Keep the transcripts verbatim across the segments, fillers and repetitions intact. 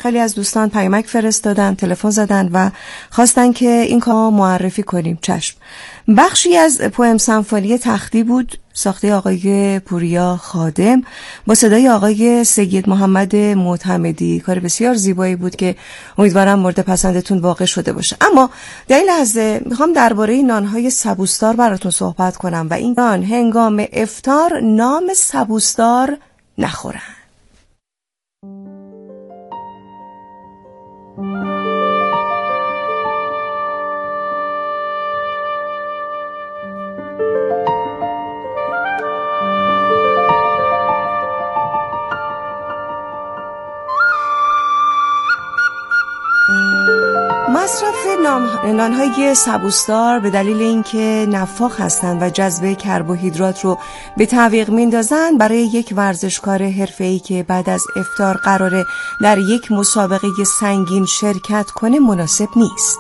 خیلی از دوستان پیامک فرستادن، تلفن زدن و خواستن که این کار معرفی کنیم. چشم. بخشی از پوئم سمفونی تختی بود، ساخته آقای پوریا خادم با صدای آقای سید محمد معتمدی. کار بسیار زیبایی بود که امیدوارم مورد پسندتون واقع شده باشه. اما در این لحظه میخوام درباره نانهای سبوسدار براتون صحبت کنم و این نان هنگام افطار نام سبوسدار نخورن. مصرف نانهای سبوسدار به دلیل اینکه نفاخ هستند و جذب کربوهیدرات رو به تعویق میندازن، برای یک ورزشکار حرفه‌ای که بعد از افطار قراره در یک مسابقه سنگین شرکت کنه مناسب نیست.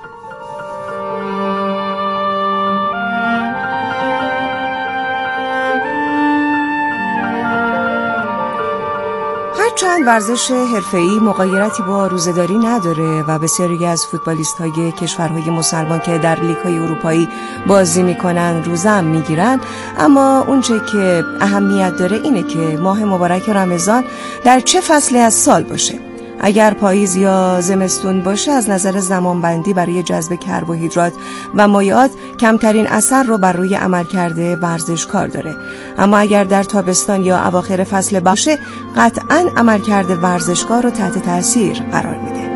چند ورزش حرفه‌ای مغایرتی با روزه‌داری نداره و بسیاری از فوتبالیست‌های کشورهای مسلمان که در لیگ‌های اروپایی بازی می‌کنن روزه هم می‌گیرن، اما اونچه که اهمیت داره اینه که ماه مبارک رمضان در چه فصلی از سال باشه. اگر پاییز یا زمستون باشه از نظر زمانبندی برای جذب کربوهیدرات و مایعات کمترین اثر رو بر روی عملکرد ورزشکار داره، اما اگر در تابستان یا اواخر فصل باشه قطعاً عملکرد ورزشکار رو تحت تاثیر قرار میده.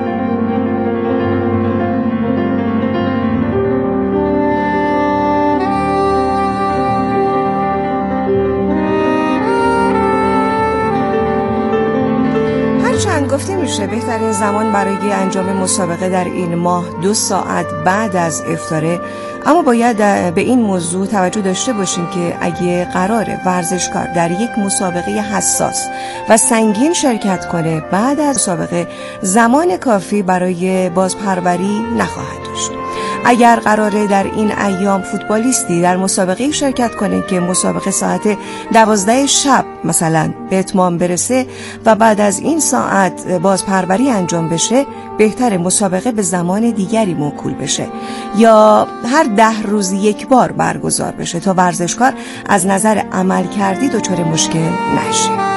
گفته میشه بهترین زمان برای انجام مسابقه در این ماه دو ساعت بعد از افطاره، اما باید به این موضوع توجه داشته باشیم که اگه قراره ورزشکار در یک مسابقه حساس و سنگین شرکت کنه، بعد از مسابقه زمان کافی برای بازپروری نخواهد داشت. اگر قراره در این ایام فوتبالیستی در مسابقه شرکت کنه که مسابقه ساعت دوازده شب مثلا به اتمام برسه و بعد از این ساعت بازپروری انجام بشه، بهتر مسابقه به زمان دیگری موکول بشه یا هر ده روز یک بار برگزار بشه تا ورزشکار از نظر عملکردی دچار مشکل نشه.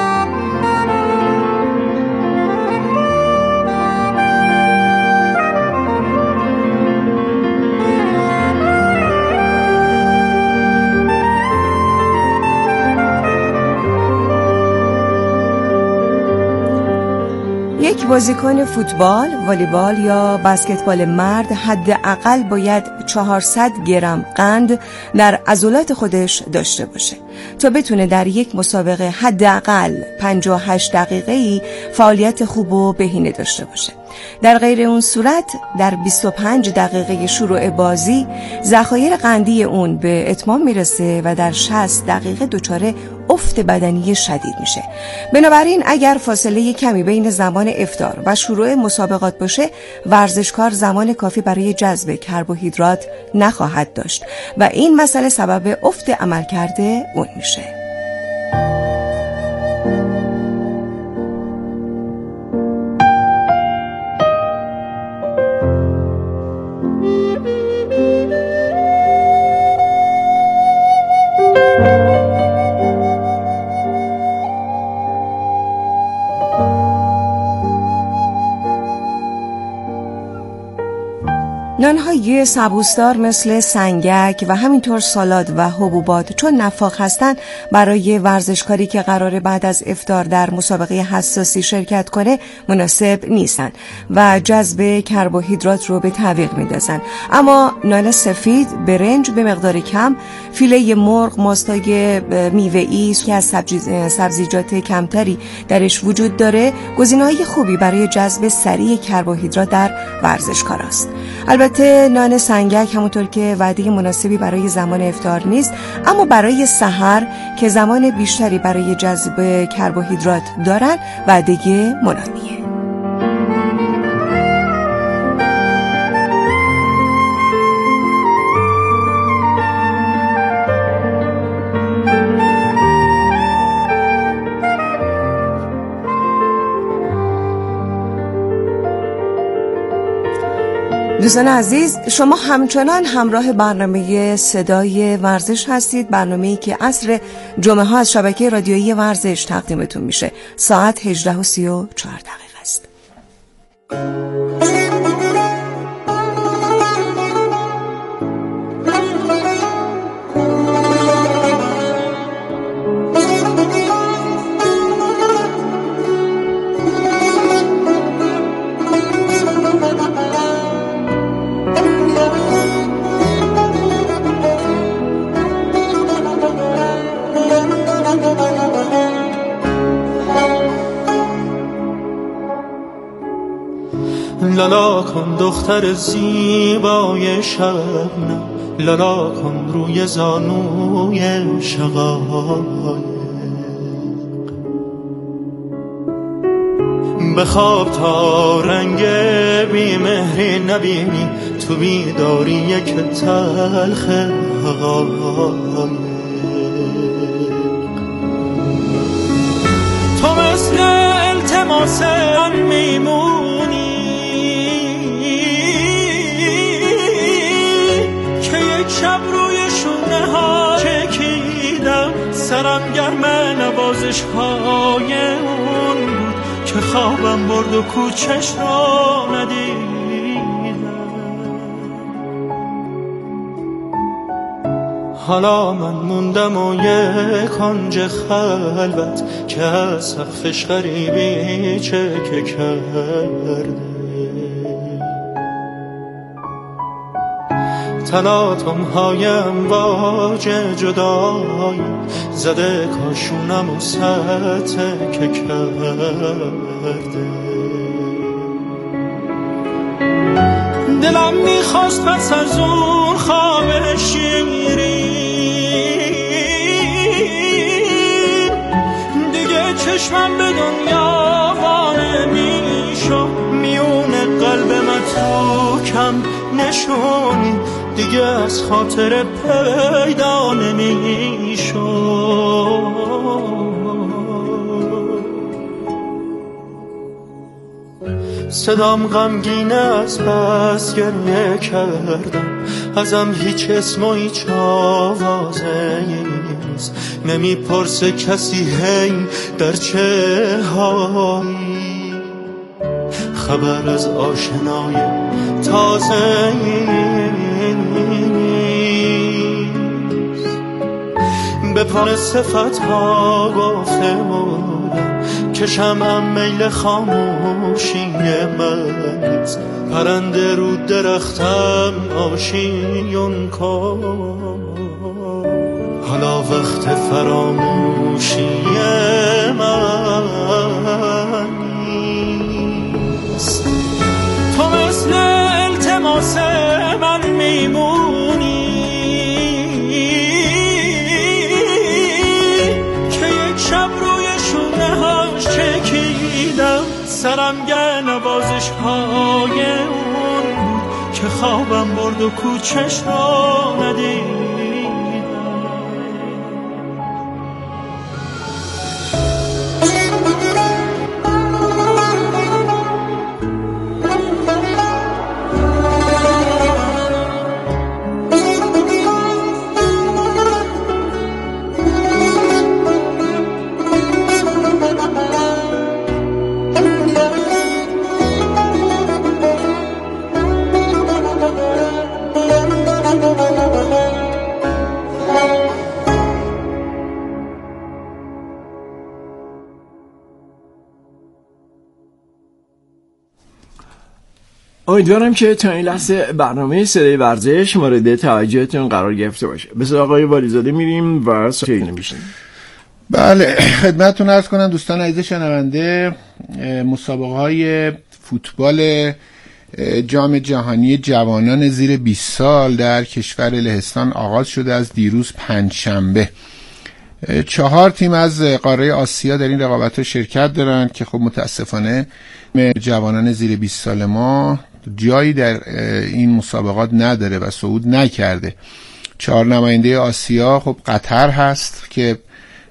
یک بازیکن فوتبال، والیبال یا بسکتبال مرد حداقل باید چهارصد گرم قند در عضلات خودش داشته باشه تا بتونه در یک مسابقه حداقل پنجاه و هشت دقیقه‌ای فعالیت خوب و بهینه داشته باشه. در غیر اون صورت در بیست و پنج دقیقه شروع بازی ذخایر قندی اون به اتمام میرسه و در شصت دقیقه دچار افت بدنی شدید میشه. بنابراین اگر فاصله کمی بین زمان افطار و شروع مسابقات باشه، ورزشکار زمان کافی برای جذب کربوهیدرات نخواهد داشت و این مسئله سبب افت عملکرد اون میشه. نانهای سبوسدار مثل سنگک و همینطور سالاد و حبوبات چون نفاخ هستن، برای ورزشکاری که قراره بعد از افطار در مسابقه حساسی شرکت کنه مناسب نیستن و جذب کربوهیدرات رو به تعویق میندازن. اما نان سفید، برنج به مقدار کم، فیله مرغ، ماستای میوه‌ای که از سبزیجات کمتری درش وجود داره، گزینه‌های خوبی برای جذب سریع کربوهیدرات در ورزشکار است. البته نان سنگک همونطور که وعده مناسبی برای زمان افطار نیست، اما برای سحر که زمان بیشتری برای جذب کربوهیدرات دارن وعده مناسبیه. دوستان عزیز، شما همچنان همراه برنامه صدای ورزش هستید، برنامه‌ای که عصر جمعه ها از شبکه رادیویی ورزش تقدیمتون میشه. ساعت هجده و سی و چهار دقیقه است. لالا کن دختر زیبای شبنم، لالا کن روی زانوی شقایق، بخواب تا رنگ بیمهری نبینی، تو بیداری یک تلخ حقایق. تو مثل التماس من میمونی که یک شب روی شونه ها چکیدم، سرم گرم نوازش های اون بود که خوابم برد و کوچش را ندیدم. حالا من موندم و یک کنج خلوت که از سقفش غریبی چکه کرده، تلاطم های امواج جدایی زده کاشونم و ستکه کرده. دلم میخواست پس از اون خواب شیرین دیگه چشمم به دنیا وانه میشو، میونه قلب من تو کم نشونی دیگه از خاطر پیدا نمیشو. صدام غمگینه از بس گریه کردم، ازم هیچ اسم و هیچ آوازه نیست، نمیپرسه کسی هی در چه حالی، خبر از آشنای تازه نیست. به پان صفت ها گفته بودم که شمعم میل خاموشی من نیست، پرنده رو درختم آشیون کن، حالا وقت فراموشی من نیست. تو مثل التماس من میمونی که یک شب روی شونه هاش چکیدم، سرم گر نوازش های اون بود که خوابم برد و کوچش را ندید. امیدوارم که تا این لحظه برنامه صدای ورزش مورد توجهتون قرار گرفته باشه. به سراغ آقای والیزاده میریم و صحبت می‌کنیم. بله، خدمتتون عرض کنم دوستان عزیز شنونده، مسابقه های فوتبال جام جهانی جوانان زیر بیست سال در کشور لهستان آغاز شده از دیروز پنجشنبه. چهار تیم از قاره آسیا در این رقابت‌ها شرکت دارند که خب متاسفانه جوانان زیر بیست سال ما جایی در این مسابقات نداره و صعود نکرده. چهار نماینده آسیا خب قطر هست که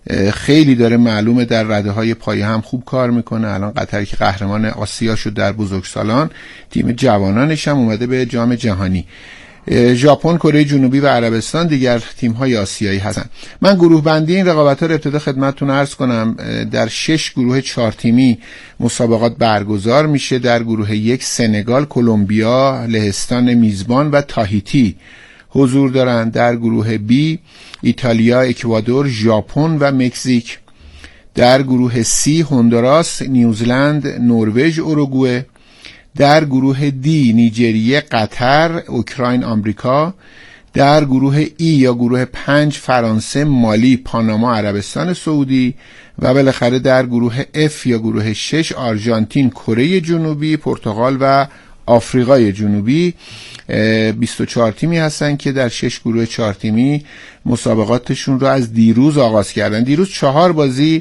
خیلی داره معلومه در رده‌های پایه هم خوب کار میکنه. الان قطر که قهرمان آسیا شد در بزرگسالان، تیم جوانانش هم اومده به جام جهانی. ژاپن، کره جنوبی و عربستان دیگر تیم‌های آسیایی هستند. من گروه بندی این رقابت‌ها رو ابتدا خدمتتون عرض کنم. در شش گروه چهار تیمی مسابقات برگزار میشه. در گروه یک سنگال، کلمبیا، لهستان میزبان و تاهیتی حضور دارند. در گروه بی ایتالیا، اکوادور، ژاپن و مکزیک. در گروه سی هندوراس، نیوزلند، نروژ، اوروگوئه. در گروه دی نیجریه، قطر، اوکراین، آمریکا. در گروه ای یا گروه پنج فرانسه، مالی، پاناما، عربستان سعودی. و بالاخره در گروه اف یا گروه شش آرژانتین، کره جنوبی، پرتغال و آفریقای جنوبی. بیست و چهار تیمی هستن که در شش گروه چهار تیمی مسابقاتشون رو از دیروز آغاز کردن. دیروز چهار بازی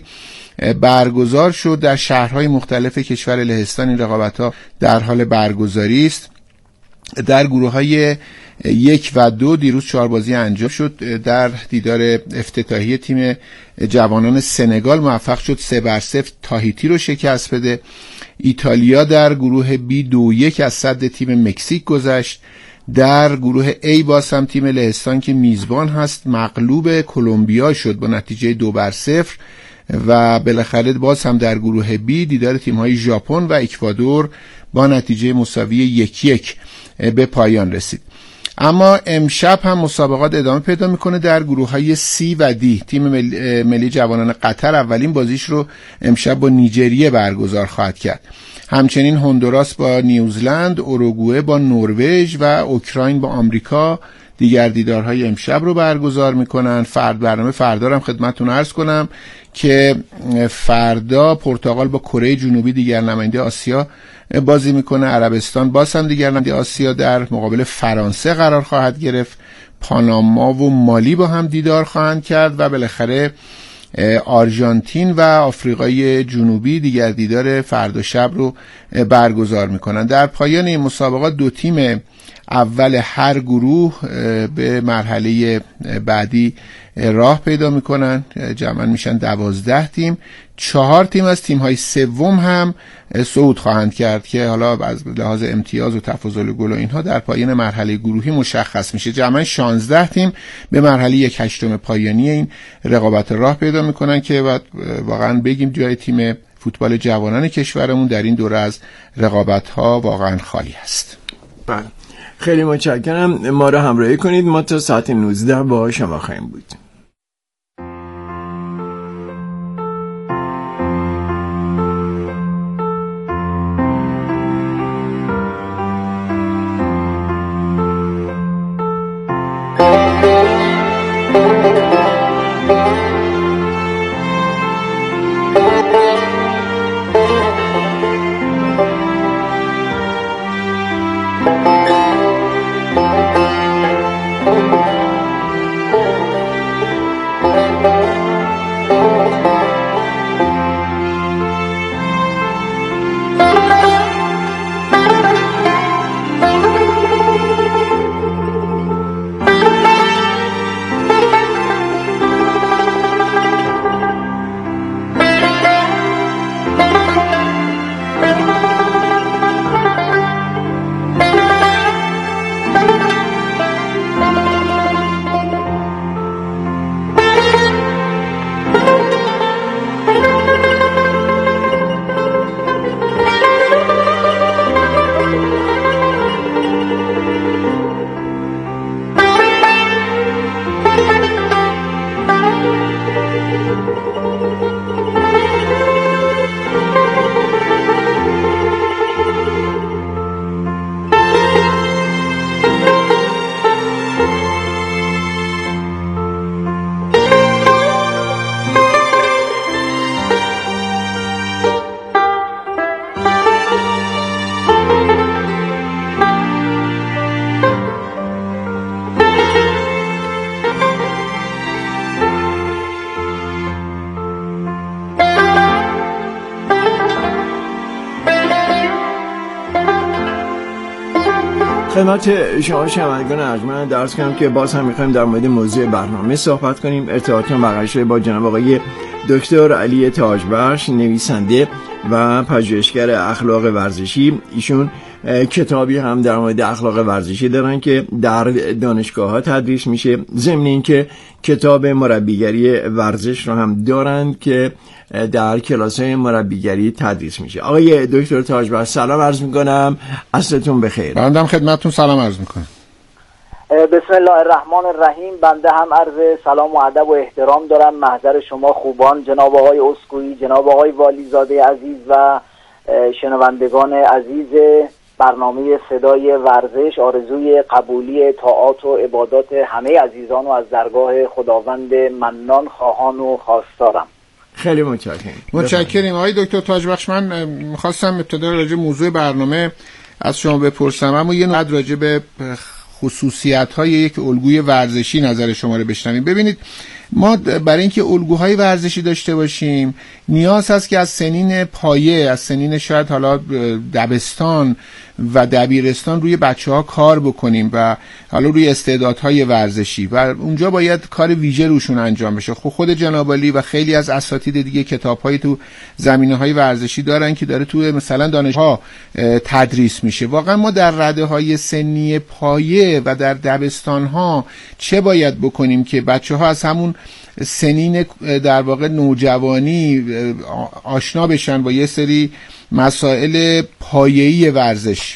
برگزار شد در شهرهای مختلف کشور لهستان. این رقابت‌ها در حال برگزاری است. در گروه‌های یک و دو دیروز چهار بازی انجام شد. در دیدار افتتاحی تیم جوانان سنگال موفق شد سه بر صفر تاهیتی رو شکست بده. ایتالیا در گروه بی دو یک از صد تیم مکزیک گذشت. در گروه ای باز هم تیم لهستان که میزبان هست مغلوب کلمبیا شد با نتیجه دو بر صفر. و بالاخره باز هم در گروه بی دیدار تیم‌های ژاپن و اکوادور با نتیجه مساوی یک یک به پایان رسید. اما امشب هم مسابقات ادامه پیدا میکنه. در گروه‌های سی و دی تیم ملی, ملی جوانان قطر اولین بازیش رو امشب با نیجریه برگزار خواهد کرد. همچنین هندوراس با نیوزلند، اوروگوئه با نروژ و اوکراین با آمریکا دیگر دیدارهای امشب رو برگزار میکنن. فرد برنامه فردا هم خدمتتون عرض کنم که فردا پرتغال با کره جنوبی دیگر نماینده آسیا بازی میکنه. عربستان باز هم دیگر نماینده آسیا در مقابل فرانسه قرار خواهد گرفت. پاناما و مالی با هم دیدار خواهند کرد و بالاخره آرژانتین و آفریقای جنوبی دیگر دیدار فردا شب رو برگزار میکنن. در پایان این مسابقات دو تیم اول هر گروه به مرحله بعدی راه پیدا میکنن. جمعاً میشن دوازده تیم. چهار تیم از تیم‌های سوم هم صعود خواهند کرد که حالا از لحاظ امتیاز و تفاضل گل و اینها در پایان مرحله گروهی مشخص میشه. جمعاً شانزده تیم به مرحله یک هشتم پایانی این رقابت راه پیدا میکنن که واقعاً بگیم جای تیم فوتبال جوانان کشورمون در این دوره از رقابت‌ها واقعاً خالی است. بله، خیلی متشکرم. ما رو همراهی کنید. ما تا ساعت نوزده با شما خواهیم بود. خدمت شما شنوندگان ارجمند درس کنم که باز هم می‌خوایم در مورد موضوع برنامه صحبت کنیم. ارتباطات برقرار شده با جناب آقای دکتر علی تاجبخش، نویسنده و پژوهشگر اخلاق ورزشی. ایشون کتابی هم در مورد اخلاق ورزشی دارن که در دانشگاه‌ها تدریس میشه، ضمن اینکه کتاب مربیگری ورزش رو هم دارن که در کلاس‌های مربیگری تدریس میشه. آقای دکتر تاجبخش سلام عرض میکنم، عصرتون بخیر. بنده خدمتتون سلام عرض میکنم. بسم الله الرحمن الرحیم. بنده هم عرض سلام و ادب و احترام دارم محضر شما خوبان، جناب آقای اسکوئی، جناب آقای والیزاده عزیز و شنوندگان عزیز برنامه صدای ورزش. آرزوی قبولی طاعات و عبادات همه عزیزان و از درگاه خداوند منان خواهان و خواستارم. خیلی متشکرم. متشکریم آقای دکتر تاجبخش. من می‌خواستم ابتدا راجع موضوع برنامه از شما بپرسم، اما یه نوع راجع به خصوصیت‌های یک الگوی ورزشی نظر شما رو بشنویم. ببینید، ما برای اینکه الگوهای ورزشی داشته باشیم نیاز هست که از سنین پایه، از سنین شاید حالا دبستان و دبیرستان روی بچه‌ها کار بکنیم و حالا روی استعدادهای ورزشی و اونجا باید کار ویژه روشون انجام بشه. خب خود جناب علی و خیلی از اساتید دیگه کتاب‌های تو زمینه‌های ورزشی دارن که داره تو مثلا دانشگاه تدریس میشه. واقعا ما در رده‌های سنی پایه و در دبستان‌ها چه باید بکنیم که بچه‌ها از همون سنین در واقع نوجوانی آشنا بشن با یه سری مسائل پایه‌ای ورزش؟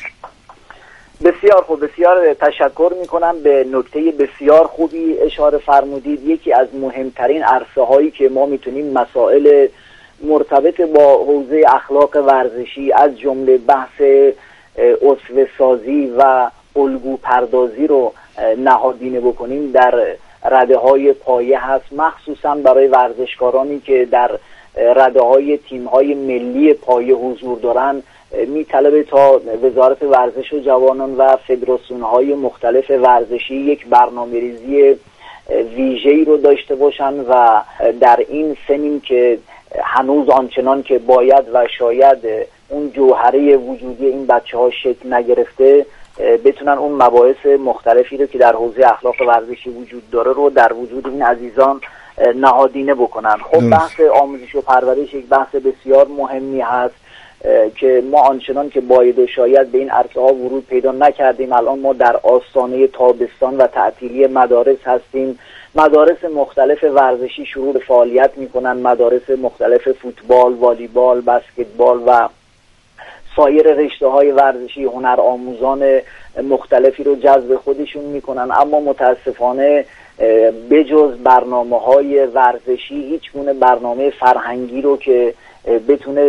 بسیار خوب، بسیار تشکر میکنم. به نکته بسیار خوبی اشاره فرمودید. یکی از مهمترین عرصه هایی که ما میتونیم مسائل مرتبط با حوزه اخلاق ورزشی از جمله بحث اسوه سازی و الگو پردازی رو نهادینه بکنیم در رده های پایه هست، مخصوصا برای ورزشکارانی که در رده های تیم های ملی پایه حضور دارن. میطلبه تا وزارت ورزش و جوانان و فدراسیون های مختلف ورزشی یک برنامه ریزی ویژه‌ای رو داشته باشن و در این سنین که هنوز آنچنان که باید و شاید اون جوهره وجودی این بچه ها شکل نگرفته بتونن اون مباحث مختلفی رو که در حوزه اخلاق ورزشی وجود داره رو در وجود این عزیزان نهادینه بکنن. خب بحث آموزش و پرورش یک بحث بسیار مهمی هست که ما آنچنان که باید و شاید به این عرصه ها ورود پیدا نکردیم. الان ما در آستانه تابستان و تعطیلی مدارس هستیم. مدارس مختلف ورزشی شروع به فعالیت میکنن، مدارس مختلف فوتبال، والیبال، بسکتبال و سایر رشته های ورزشی، هنر آموزان مختلفی رو جذب خودشون میکنن. اما متاسفانه بجز برنامه های ورزشی هیچ گونه برنامه فرهنگی رو که بتونه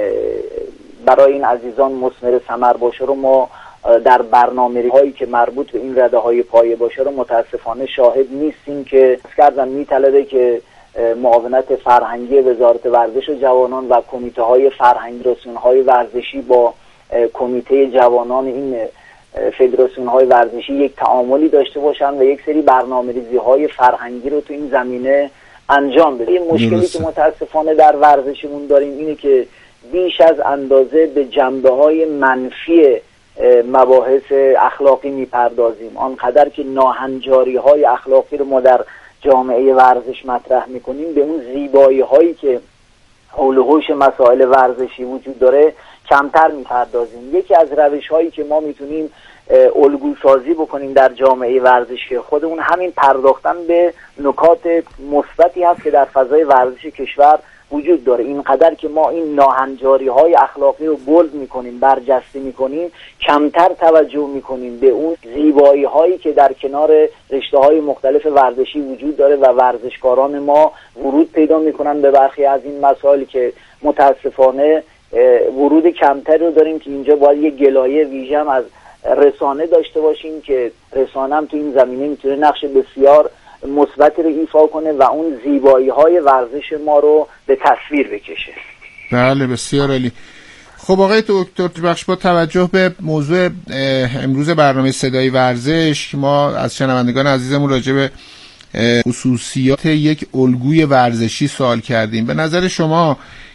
برای این عزیزان مثمر ثمر باشه رو ما در برنامه هایی که مربوط به این رده های پایه باشه رو متاسفانه شاهد نیستیم که کردن میطلبه که معاونت فرهنگی وزارت ورزش و جوانان و کمیته های فرهنگی رسون های ورزشی با کمیته جوانان این فدراسیون های ورزشی یک تعاملی داشته باشن و یک سری برنامه‌ریزی های فرهنگی رو تو این زمینه انجام بده. این مشکلی که متاسفانه در ورزشمون داریم اینه که بیش از اندازه به جنبه های منفی مباحث اخلاقی میپردازیم، آنقدر که ناهنجاری های اخلاقی رو ما در جامعه ورزش مطرح میکنیم به اون زیبایی هایی که حول و حوش مسائل ورزشی وجود داره کمتر میپردازیم. یکی از روش هایی که ما میتونیم الگو سازی بکنیم در جامعه ورزشی خودمون همین پرداختن به نکات مثبتی هست که در فضای ورزشی کشور وجود داره. اینقدر که ما این ناهنجاری های اخلاقی رو بولد میکنیم، برجسته میکنیم، کمتر توجه میکنیم به اون زیبایی هایی که در کنار رشته های مختلف ورزشی وجود داره و ورزشکاران ما ورود پیدا میکنن به برخی از این مسائل که متاسفانه ورود کمتری رو داریم که اینجا باید یه گلایه ویژه هم از رسانه داشته باشیم که رسانه هم تو این زمینه میتونه نقش بسیار مثبتی رو ایفا کنه و اون زیبایی های ورزش ما رو به تصویر بکشه. بله بسیار عالی. خب آقای دکتر بخش، با توجه به موضوع امروز برنامه صدای ورزش ما از شنوندگان عزیزمون راجع به خصوصیات یک الگوی ورزشی سوال کردیم. به نظر شما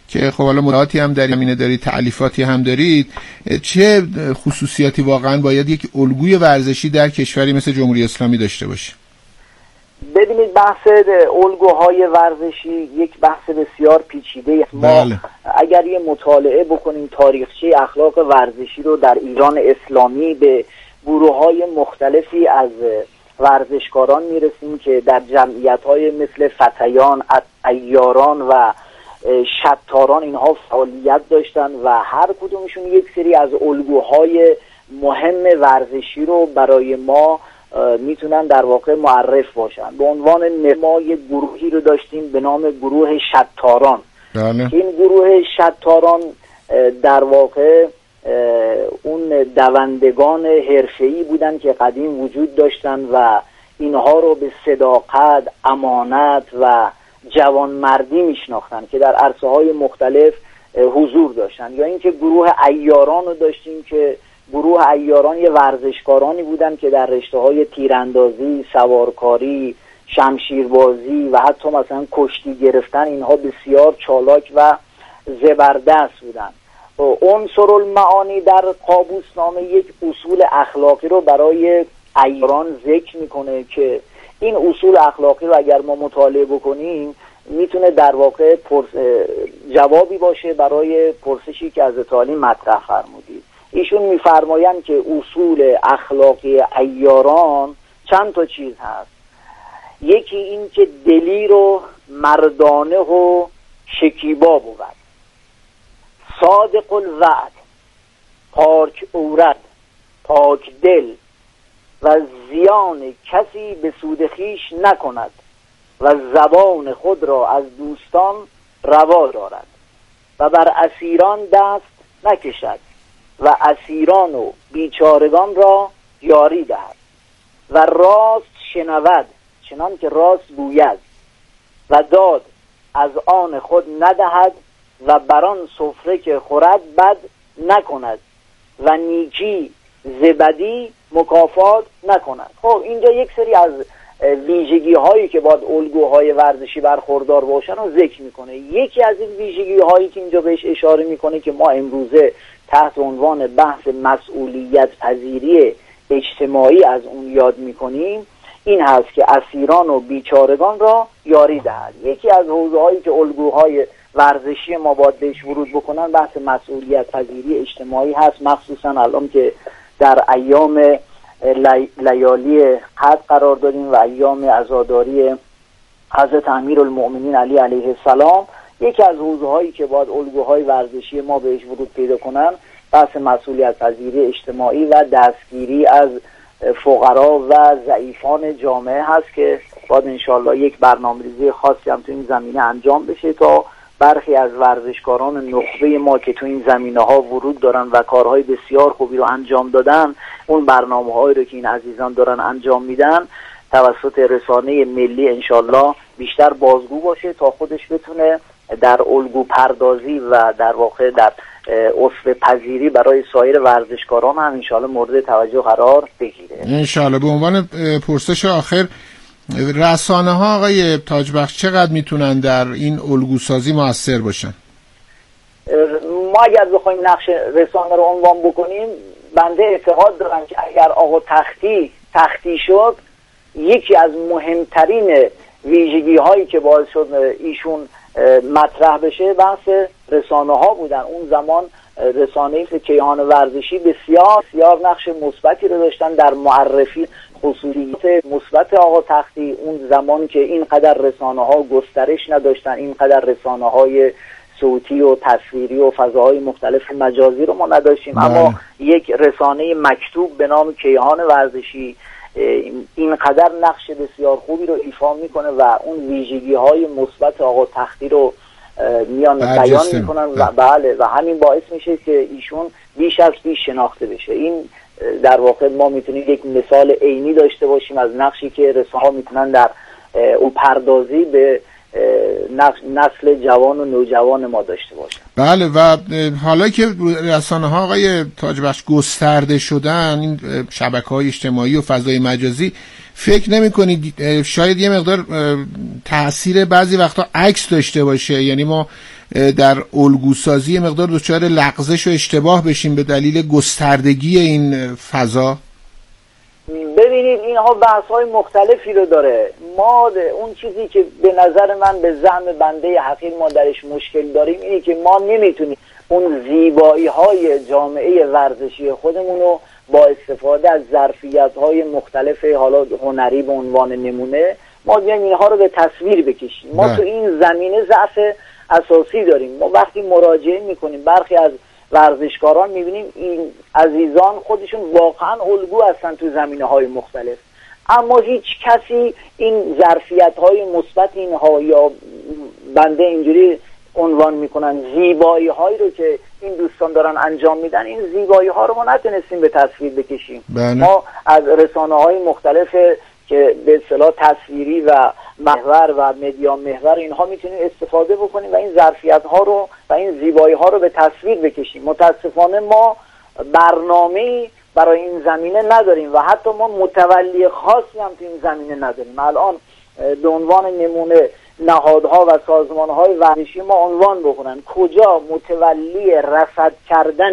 که خب حالا مطالعاتی هم در زمینه دارید، تألیفاتی هم دارید، چه خصوصیاتی واقعا باید یک الگوی ورزشی در کشوری مثل جمهوری اسلامی داشته باشه؟ ببینید، بحث الگوهای ورزشی یک بحث بسیار پیچیده است. ما بله. اگر یه مطالعه بکنیم تاریخچه اخلاق ورزشی رو در ایران اسلامی، به گروه‌های مختلفی از ورزشکاران میرسیم که در جمعیت‌های مثل فتیان، عیاران و شطاران اینها فعالیت داشتن و هر کدومشون یک سری از الگوهای مهم ورزشی رو برای ما میتونن در واقع معرف باشن. به عنوان ما یک گروهی رو داشتیم به نام گروه شطاران. بله. این گروه شطاران در واقع اون دوندگان حرفه‌ای بودن که قدیم وجود داشتن و اینها رو به صداقت، امانت و جوانمردی میشناختن که در عرصه‌های مختلف حضور داشتن. یا اینکه گروه عیاران رو داشتیم که گروه عیاران یه ورزشکارانی بودن که در رشته‌های تیراندازی، سوارکاری، شمشیربازی و حتی مثلا کشتی گرفتن اینها بسیار چالاک و زبردست بودن. عنصر المعانی در قابوسنامه یک اصول اخلاقی رو برای عیاران ذکر میکنه که این اصول اخلاقی رو اگر ما مطالعه بکنیم میتونه در واقع جوابی باشه برای پرسشی که از تعالی مطرح فرمودید. ایشون میفرمایند که اصول اخلاقی عیاران چند تا چیز هست. یکی این که دلیر و مردانه و شکیبا بود، صادق الوعد، پاک عورت، پاک دل و زیان کسی به سود خویش نکند و زبان خود را از دوستان روا دارد و بر اسیران دست نکشد و اسیران و بیچارگان را یاری دهد و راست شنود چنان که راست گوید و داد از آن خود ندهد و بران سفره که خورد بد نکند و نیکی زبدی مکافات نکند. خب اینجا یک سری از ویژگی هایی که باید الگوهای ورزشی برخوردار باشن رو ذکر میکنه. یکی از این ویژگی هایی که اینجا بهش اشاره میکنه که ما امروزه تحت عنوان بحث مسئولیت پذیری اجتماعی از اون یاد میکنیم این هست که اسیران و بیچارگان را یاری دهد. یکی از حوزه هایی که الگوهای ورزشی ما باید بهش ورود بکنن بحث مسئولیت پذیری اجتماعی هست، مخصوصا الان که در ایام لی... لیالی قدر قرار داریم و ایام عزاداری حضرت امیرالمؤمنین علی علیه السلام. یکی از حوزه هایی که باید الگوهای ورزشی ما بهش ورود پیدا کنن بحث مسئولیت پذیری اجتماعی و دستگیری از فقرا و ضعیفان جامعه هست که باید انشالله یک برنامه‌ریزی خاصی هم تو این زمینه انجام بشه تا برخی از ورزشکاران نخبه ما که تو این زمینه ها ورود دارن و کارهای بسیار خوبی رو انجام دادن، اون برنامه هایی رو که این عزیزان دارن انجام میدن توسط رسانه ملی انشالله بیشتر بازگو باشه تا خودش بتونه در الگو پردازی و در واقع در اصل پذیری برای سایر ورزشکاران هم انشالله مورد توجه قرار بگیره. انشالله. به عنوان پرسش آخر، رسانه ها آقای تاجبخش چقدر میتونن در این الگوسازی مؤثر باشن؟ ما اگر بخوایم نقش رسانه رو عنوان بکنیم، بنده اعتقاد دارم که اگر آقا تختی تختی شد، یکی از مهمترین ویژگی هایی که باعث شد ایشون مطرح بشه بحث رسانه ها بودن. اون زمان رسانه‌ای که کیهان ورزشی بسیار بسیار نقش مثبتی رو داشتن در معرفی خصوصیت مثبت آقا تختی. اون زمان که اینقدر رسانه ها گسترش نداشتن، اینقدر رسانه های صوتی و تصویری و فضاهای مختلف مجازی رو ما نداشتیم، بله. اما یک رسانه مکتوب به نام کیهان ورزشی اینقدر نقش بسیار خوبی رو ایفا میکنه و اون ویژگی های مثبت آقا تختی رو میان بیان میکنن و بله و همین باعث میشه که ایشون بیش از بیش شناخته بشه. این در واقع ما میتونیم یک مثال عینی داشته باشیم از نقشی که رسانه‌ها میتونن در اون پردازی به نسل جوان و نوجوان ما داشته باشن. بله. و حالا که رسانه ها آقای تاجبخش گسترده شدن، این شبکه‌های اجتماعی و فضای مجازی، فکر نمی کنید شاید یه مقدار تأثیر بعضی وقتا عکس داشته باشه؟ یعنی ما در الگوسازی مقدار دچار لغزش و اشتباه بشیم به دلیل گستردگی این فضا؟ ببینید اینها بحث های مختلفی رو داره. ما اون چیزی که به نظر من به زعم بنده حقیر ما درش مشکل داریم اینه که ما نمیتونیم اون زیبایی های جامعه ورزشی خودمون رو با استفاده از ظرفیت های مختلف حالا هنری به عنوان نمونه ما بیایم اینها رو به تصویر بکشیم. ما ده. تو این زمینه ضعف اساسی داریم. ما وقتی مراجعه میکنیم برخی از ورزشکاران میبینیم این عزیزان خودشون واقعا الگو هستن تو زمینه های مختلف، اما هیچ کسی این ظرفیت های مثبت اینها یا بنده اینجوری عنوان میکنن زیبایی هایی رو که این دوستان دارن انجام میدن، این زیبایی ها رو ما نتونستیم به تصویر بکشیم. بله. ما از رسانه های مختلف که به اصطلاح تصویری و محور و مدیا محور اینها میتونیم استفاده بکنیم و این ظرفیت ها رو و این زیبایی ها رو به تصویر بکشیم. متاسفانه ما برنامه‌ای برای این زمینه نداریم و حتی ما متولی خاصی هم تو این زمینه نداریم. الان به عنوان نمونه نهادها و سازمانهای ورزشی ما عنوان بکنن کجا متولی رصد کردن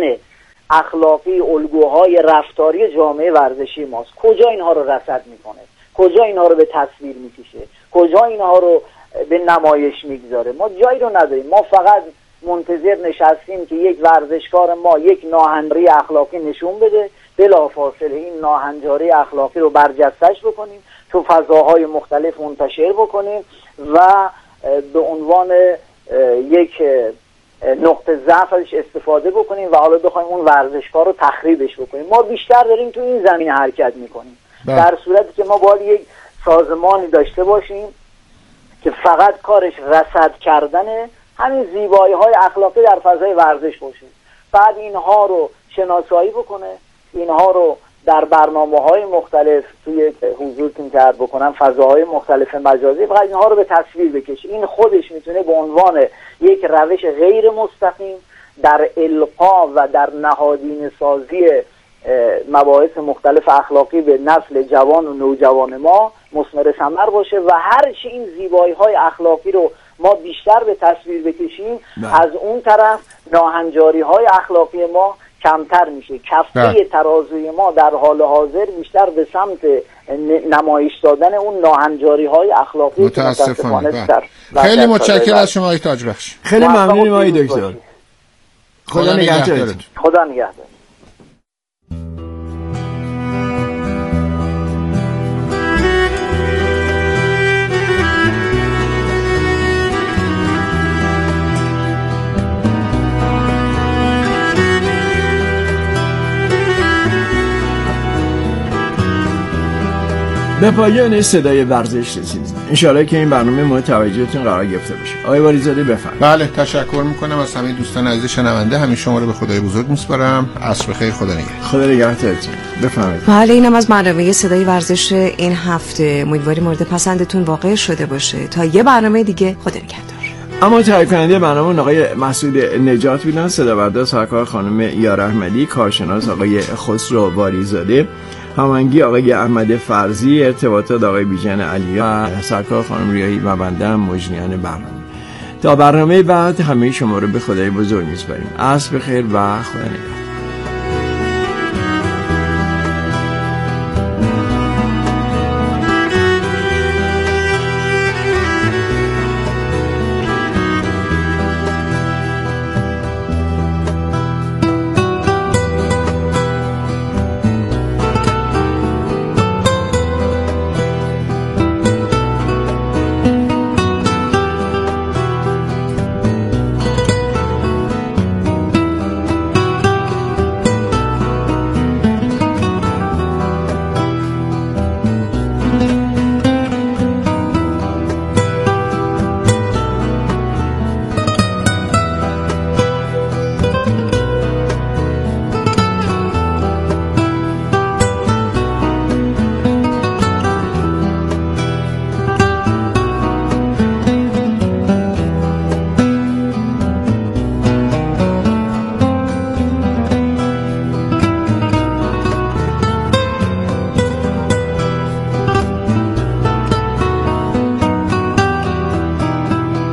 اخلاقی الگوهای رفتاری جامعه ورزشی ماست، کجا اینها رو رصد میکنه، کجا اینها رو به تصویر میکشه، کجا اینها رو به نمایش میگذاره. ما جایی رو نداریم. ما فقط منتظر نشستیم که یک ورزشکار ما یک ناهنجاری اخلاقی نشون بده، بلافاصله این ناهنجاری اخلاقی رو برجستش بکنیم، تو فضاهای مختلف منتشر بکنیم و به عنوان یک نقطه ضعفش استفاده بکنیم و حالا بخوایم اون ورزشکار رو تخریبش بکنیم. ما بیشتر داریم تو این زمینه حرکت میکنیم، در صورتی که ما باید یک سازمانی داشته باشیم که فقط کارش رصد کردنه همین زیبایی های اخلاقی در فضای ورزش باشه، بعد اینها رو شناسایی بکنه، اینها رو در برنامه‌های مختلف توی حضورتون کرد بکنن فضاهای مختلف مجازی فقط اینها رو به تصویر بکشه. این خودش میتونه به عنوان یک روش غیر مستقیم در القا و در نهادینه سازی مباحث مختلف اخلاقی به نسل جوان و نوجوان ما مثمر ثمر باشه و هر چی این زیبایی های اخلاقی رو ما بیشتر به تصویر بکشیم نه. از اون طرف ناهنجاری های اخلاقی ما کمتر میشه، کفه ترازوی ما در حال حاضر بیشتر به سمت نمایش دادن اون ناهنجاری های اخلاقی متاسفانه. خیلی متشکرم از شما آقای تاجبخش. خیلی ممنونیم آقای دکتر. خدا نگهدارتون. خدا نگهدار. به پایان صدای ورزش رسیدیم. انشاءالله که این برنامه مورد توجهتون قرار گرفته باشه. آقای واریزاده بفرمایید. بله، تشکر میکنم از همه دوستان عزیز شنونده. همین شما رو به خدای بزرگ میسپارم. عصر بخیر. خدا نگهدار. خدا نگهدارتون. بفرمایید. بله، اینم از برنامه صدای ورزش این هفته. امیدواریم مورد پسندتون واقع شده باشه. تا یه برنامه دیگه، خدا نگهدار. اما تهیه کننده برنامه آقای مسعود نجات بودن، صداورده سرکار خانم یار احمدی، کارشناس آقای خسرو واریزاده، هماهنگی آقای احمد فرزی، ارتباطات آقای بیژن علی و سرکار خانم ریایی و بنده مجریان برنامه. تا برنامه بعد همه شما رو به خدای بزرگ میسپاریم. عصر بخیر و خدا نگهدار.